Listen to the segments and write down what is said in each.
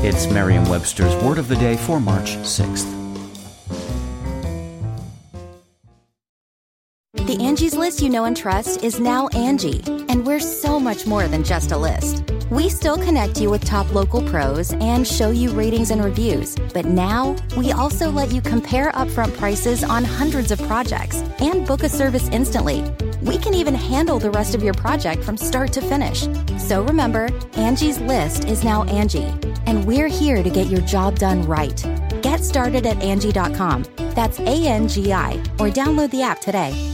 It's Merriam-Webster's Word of the Day for March 6th. The Angie's List you know and trust is now Angie, and we're so much more than just a list. We still connect you with top local pros and show you ratings and reviews, but now we also let you compare upfront prices on hundreds of projects and book a service instantly. We can even handle the rest of your project from start to finish. So remember, Angie's List is now Angie, and we're here to get your job done right. Get started at Angie.com. That's ANGI, or download the app today.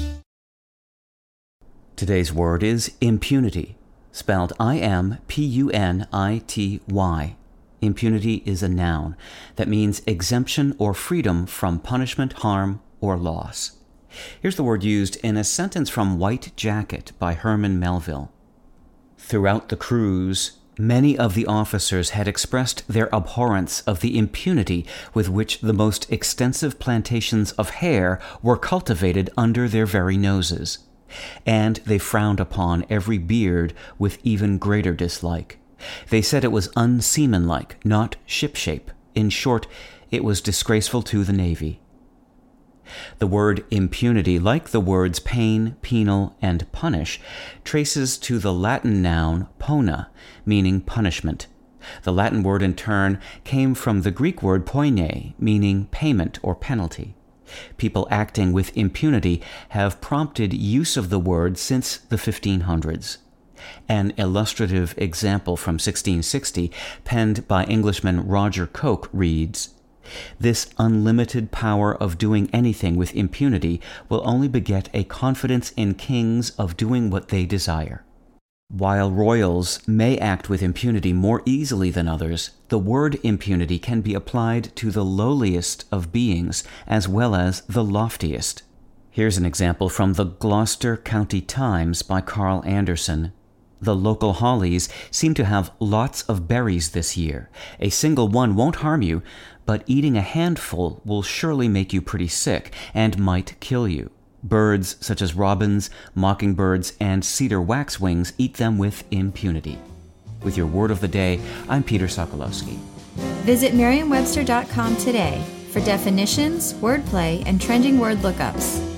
Today's word is impunity, spelled I-M-P-U-N-I-T-Y. Impunity is a noun that means exemption or freedom from punishment, harm, or loss. Here's the word used in a sentence from White Jacket by Herman Melville. Throughout the cruise, many of the officers had expressed their abhorrence of the impunity with which the most extensive plantations of hair were cultivated under their very noses, and they frowned upon every beard with even greater dislike. They said it was unseamanlike, not shipshape. In short, it was disgraceful to the Navy. The word impunity, like the words pain, penal, and punish, traces to the Latin noun pona, meaning punishment. The Latin word, in turn, came from the Greek word poine, meaning payment or penalty. People acting with impunity have prompted use of the word since the 1500s. An illustrative example from 1660, penned by Englishman Roger Coke, reads, "This unlimited power of doing anything with impunity will only beget a confidence in kings of doing what they desire." While royals may act with impunity more easily than others, the word impunity can be applied to the lowliest of beings as well as the loftiest. Here's an example from the Gloucester County Times by Carl Anderson. "The local hollies seem to have lots of berries this year. A single one won't harm you, but eating a handful will surely make you pretty sick and might kill you. Birds such as robins, mockingbirds, and cedar waxwings eat them with impunity." With your Word of the Day, I'm Peter Sokolowski. Visit Merriam-Webster.com today for definitions, wordplay, and trending word lookups.